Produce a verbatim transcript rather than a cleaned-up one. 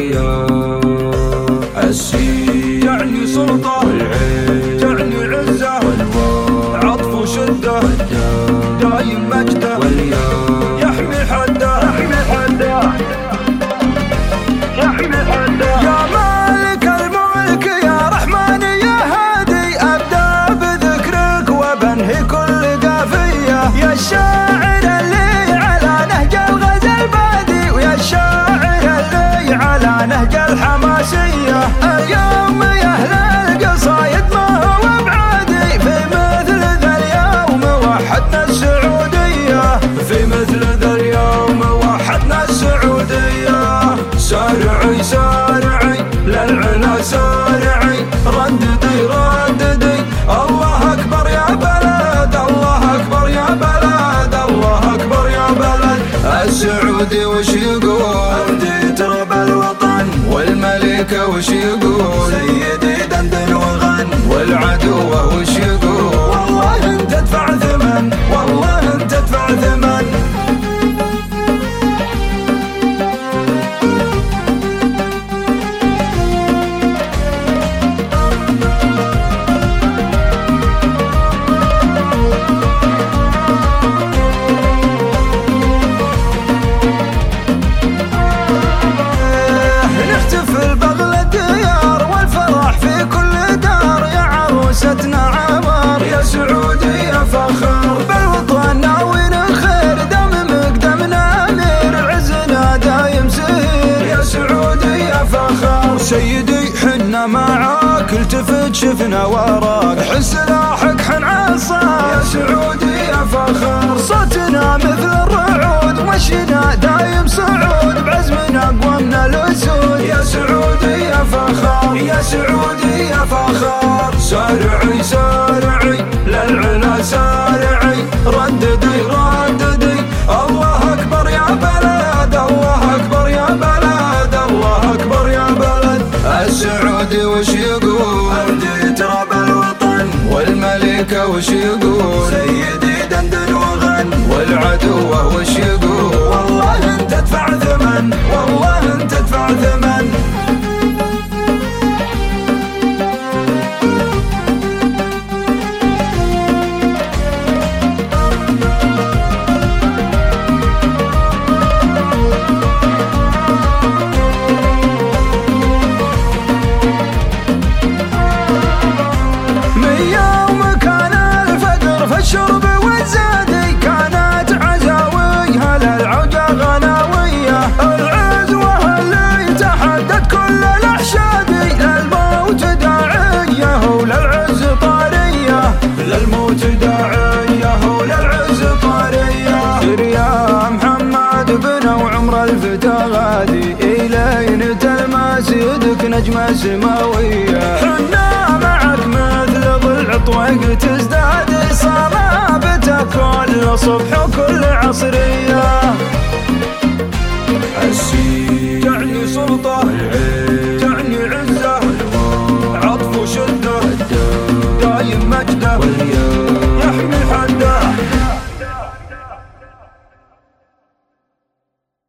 والياء. السين يعني سلطة، والعين يعني عزة، والواو عطف وشدة، والدال دايم مجده، والياء. يحمي حده، يحمي حده، يحمي حده. يا مالك الملك يا رحمن يا هادي، أبدأ بذكرك وبنهي كل قافية. يا الشاعر اللي على نهج الغزل بادي، ويا الشاعر اللي على نهج الحماسية. اليوم يا أهل القصايد ما هو بعادي، في مثل ذا اليوم وحدنا السعودية، في مثل ذا اليوم وحدنا السعودية. سارعي سارعي للعلا سارعي، رددي رددي الله أكبر يا بلد، الله أكبر يا بلد، الله أكبر يا بلد. السعودي وش يقول؟ أرضي تراب الوطن. والملكة وش يقول؟ سيدي دندن وغن. والعدو وش يقول؟ والله انت تدفع ثمن، والله انت تدفع ثمن. نحتفل بغل الديار والفرح في كل دار، يا عروستنا عمار يا سعودي يا فخر. بالوطن ناويين الخير دم مقدمنا امير، عزنا دايم سهير يا سعودي يا فخر. سيدي حنا معاك، التفت شفنا وراك، حن سلاحك حن عصاك يا سعودي يا فخر. صوتنا مثل الرعود، مشينا دايم صعود، بعزمنا اقوى من الاسود يا سعودي يا فخر، يا سعودي يا فخر. سارعي سارعي للعلا سارعي، رددي رددي الله اكبر يا بلد، الله اكبر يا بلد، الله اكبر يا بلد. السعودي وش يقول؟ أرضي تراب الوطن. والملكة وش يقول؟ سيدي دندن وغن. والعدو وش يقول؟ والله انت تدفع ثمن، والله انت تدفع ثمن. الشرب والزادي كانت عزاويها للعوجة غناوية، العزوة اللي تحدت كل الأحشادي، للموت داعية وللعز طارية، للموت داعية وللعز طارية. سير يا محمد بن وعمر الفتى غادي، إلين تلمس يدك نجمة سماوية. حنا معك مثل ضلع طويق تزداد صلابته كل صبح وكل عصرية. السين تعني سلطة، والعين تعني عزة، والواو عطف وشدة، والدال دايم مجده، والياء. يحمي حده.